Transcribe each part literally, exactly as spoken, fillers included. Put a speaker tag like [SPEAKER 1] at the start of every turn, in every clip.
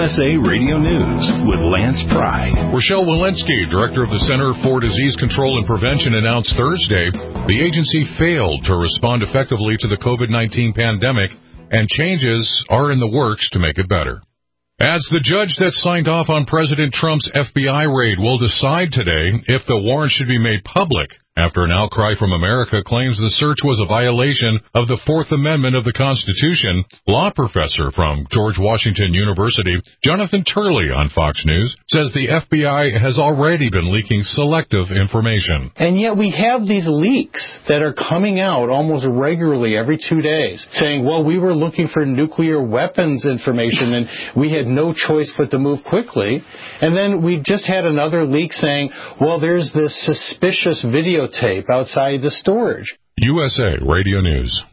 [SPEAKER 1] S A Radio News with Lance Pry.
[SPEAKER 2] Rochelle Walensky, director of the Center for Disease Control and Prevention, announced Thursday the agency failed to respond effectively to the COVID nineteen pandemic, and changes are in the works to make it better. As the judge that signed off on President Trump's F B I raid will decide today if the warrant should be made public, after an outcry from America claims the search was a violation of the Fourth Amendment of the Constitution, law professor from George Washington University, Jonathan Turley on Fox News, says the F B I has already been leaking selective information.
[SPEAKER 3] And yet we have these leaks that are coming out almost regularly every two days, saying, well, we were looking for nuclear weapons information and we had no choice but to move quickly. And then we just had another leak saying, well, there's this suspicious video tape outside the storage.
[SPEAKER 2] U S A Radio News.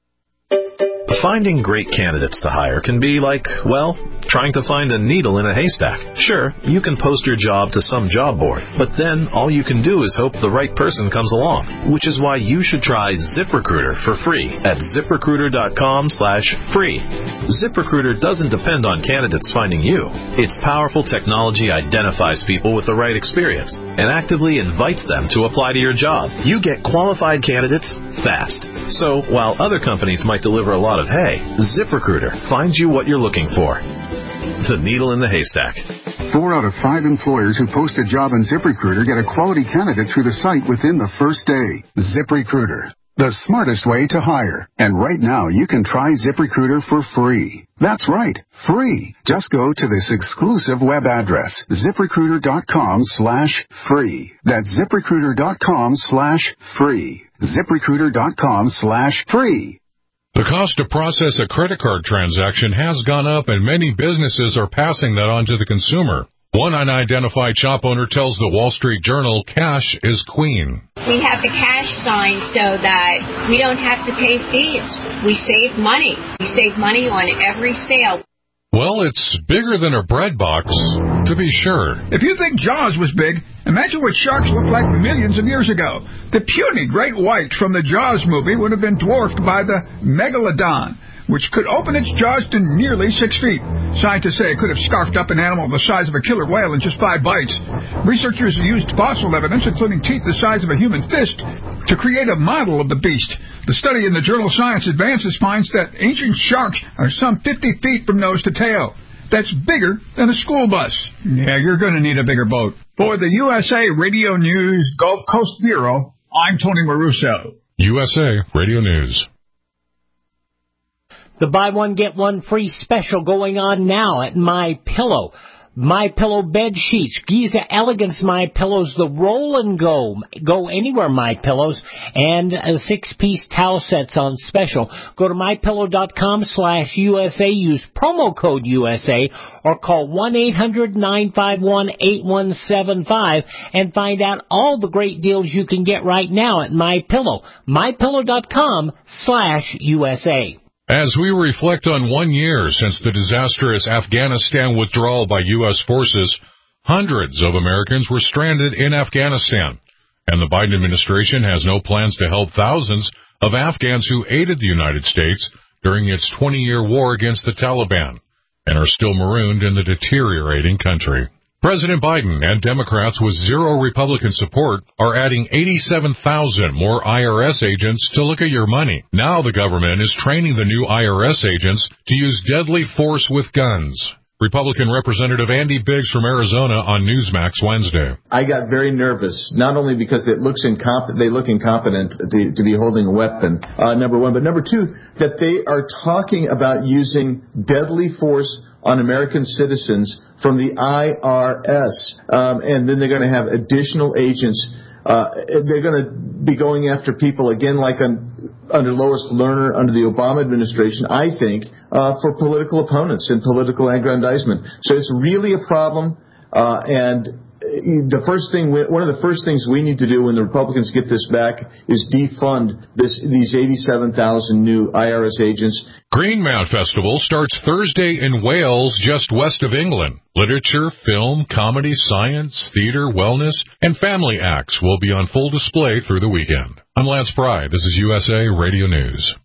[SPEAKER 4] Finding great candidates to hire can be like, well, trying to find a needle in a haystack. Sure, you can post your job to some job board, but then all you can do is hope the right person comes along, which is why you should try ZipRecruiter for free at ZipRecruiter.com slash free. ZipRecruiter doesn't depend on candidates finding you. Its powerful technology identifies people with the right experience and actively invites them to apply to your job. You get qualified candidates fast. So while other companies might deliver a lot of hay, ZipRecruiter finds you what you're looking for. The needle in the haystack.
[SPEAKER 5] Four out of five employers who post a job on ZipRecruiter get a quality candidate through the site within the first day. ZipRecruiter, the smartest way to hire. And right now, you can try ZipRecruiter for free. That's right, free. Just go to this exclusive web address, ZipRecruiter.com slash free. That's ZipRecruiter.com slash free. ZipRecruiter.com slash free.
[SPEAKER 2] The cost to process a credit card transaction has gone up, and many businesses are passing that on to the consumer. One unidentified shop owner tells the Wall Street Journal cash is queen.
[SPEAKER 6] We have the cash sign so that we don't have to pay fees. We save money. We save money on every sale.
[SPEAKER 2] Well, it's bigger than a bread box, to be sure.
[SPEAKER 7] If you think Jaws was big, imagine what sharks looked like millions of years ago. The puny great white from the Jaws movie would have been dwarfed by the megalodon, which could open its jaws to nearly six feet. Scientists say it could have scarfed up an animal the size of a killer whale in just five bites. Researchers used fossil evidence, including teeth the size of a human fist, to create a model of the beast. The study in the journal Science Advances finds that ancient sharks are some fifty feet from nose to tail. That's bigger than a school bus. Yeah, you're going to need a bigger boat. For the U S A Radio News Gulf Coast Bureau, I'm Tony Maruso.
[SPEAKER 2] U S A Radio News.
[SPEAKER 8] The buy one, get one free special going on now at MyPillow. MyPillow bed sheets, Giza Elegance MyPillows, the roll and go, go anywhere MyPillows, and uh, six-piece towel sets on special. Go to MyPillow.com slash USA, use promo code U S A, or call one eight hundred nine five one eight one seven five and find out all the great deals you can get right now at MyPillow. MyPillow.com slash USA.
[SPEAKER 2] As we reflect on one year since the disastrous Afghanistan withdrawal by U S forces, hundreds of Americans were stranded in Afghanistan, and the Biden administration has no plans to help thousands of Afghans who aided the United States during its twenty-year war against the Taliban and are still marooned in the deteriorating country. President Biden and Democrats with zero Republican support are adding eighty-seven thousand more I R S agents to look at your money. Now the government is training the new I R S agents to use deadly force with guns. Republican Representative Andy Biggs from Arizona on Newsmax Wednesday.
[SPEAKER 9] I got very nervous, not only because it looks incomp- they look incompetent to, to be holding a weapon, uh, number one, but number two, that they are talking about using deadly force on American citizens from the I R S, um, and then they're going to have additional agents. Uh, they're going to be going after people, again, like on, under Lois Lerner, under the Obama administration, I think, uh, for political opponents and political aggrandizement. So it's really a problem, uh, and the first thing, one of the first things we need to do when the Republicans get this back is defund this, these eighty-seven thousand new I R S agents.
[SPEAKER 2] Green Man Festival starts Thursday in Wales, just west of England. Literature, film, comedy, science, theater, wellness, and family acts will be on full display through the weekend. I'm Lance Pry. This is U S A Radio News.